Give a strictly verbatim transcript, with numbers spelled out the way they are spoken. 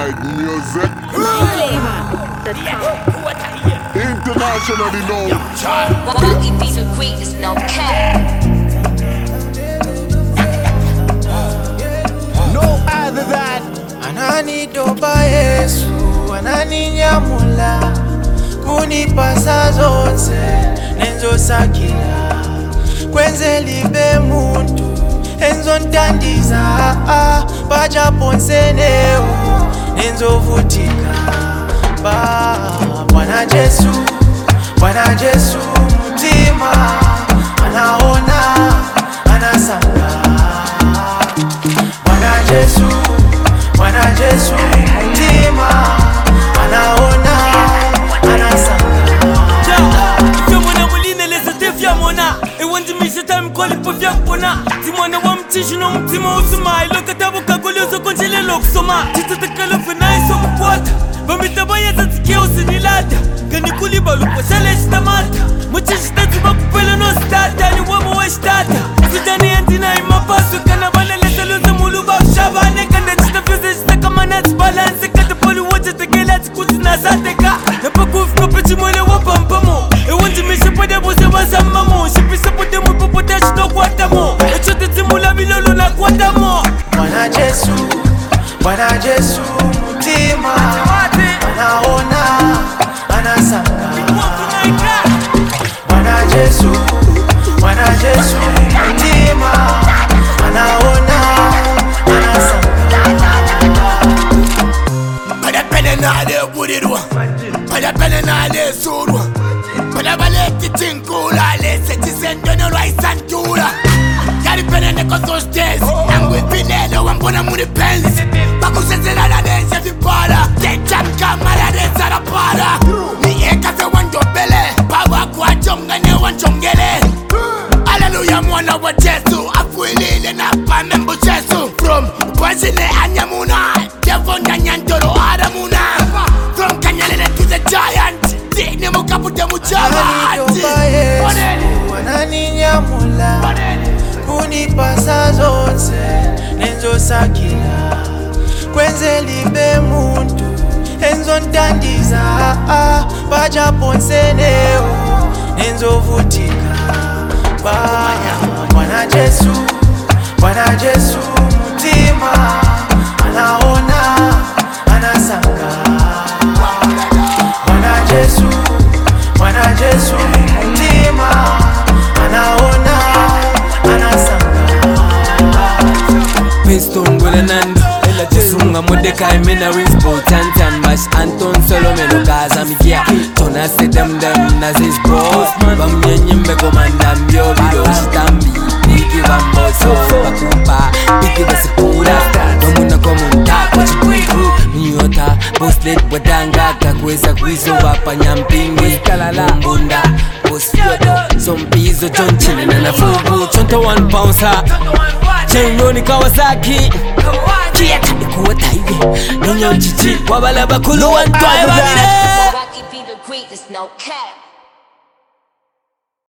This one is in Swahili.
Worldwide music. Internationally known. Won't we be the greatest? No cap. No other than Anani doba Yesu, Anani nyamula, kunipasa zonse, nenzo sakila, kwenze libe muntu, enzo ntandiza, baja ponse neu, nenzo vutika, ba, Bwana Jesu, Bwana Jesu, mutima, anaona, anasanga. Bwana Jesu, Bwana Jesu, mutima, anaona, anasanga. Fia mwana muline leza te fia mwana Ewanji mishita mkoli po fia kupona Timwana wa mtishu no mtima usuma Iloka tabu kagoli uso konchile lokusoma Chita takalo fena iso kukwata Bamita ya zatike usinilata Gani kuliba lupo shale shitamata Muchishita tuba kupela no stata Ni wamu wa shtata Sujani entina imapasu Kana bale leza luza muluba ushabane Kanda chita fize shita kama nati balance Kata poli wacha tekela chikuti na zateka Napa kufika pechi mwele wapampamo Ewanji mishipada bose wasamamo Shipisa pote mwipopote shito kwatamo Echote timula bilolo na kwatamo Bwana Jesu, Bwana Jesu, mutima, anaona, anasanga. Bwana Jesu, Bwana Jesu, mutima, anaona, anasanga. Pada pene na de burirwa, pada pene na de surwa, pada baleti tinkula le seti sendo no raisantura. Yari pene ne kosostes, nangu ipinelo wambona muri pensi. Baku sezera na dense vipara, techam kamara de sarapara. Ni eka se wanjobele, bawa kwa chongane wanchongele. Hallelujah mwana wa Jesu, afuilile na pamembo Jesu. From Kwazine anyamuna, devonda nyantoro aramuna. From Kanyalele to the giant, dini mukapute mujamat. Anani nyamula, kunipasa zonse, nenzo sakila, kwenze libe muntu, enzo ntandiza, baja ponse neu, nenzo vutika, ba, Bwana Jesu, Bwana Jesu, mutima, anaona, anasanga. Bwana Jesu, Bwana Jesu, mutima, anaona, anasanga. Piston gwele nandi Sunga Mordecai mina Winspo Tantan Mash Anton Solomon Gaza mikia Tona se dem dem na zis bros Bamye nyimbe komanda mbyo Bido shitambi Biki bamboso Bakupa Biki basikura Domuna komunta Kochi kuiku Miyota Boslet wadanga Kakweza kuizo Wapa nyampingi Mbunda Boss Fyodo Zombizo John Chile na nafubu Chonta one pounds ha Chenroni Kawasaki Kieta ikuwa taiwe Nonyo chichi Wabala bakulu Wantwae babire Won't we be the greatest? No cap.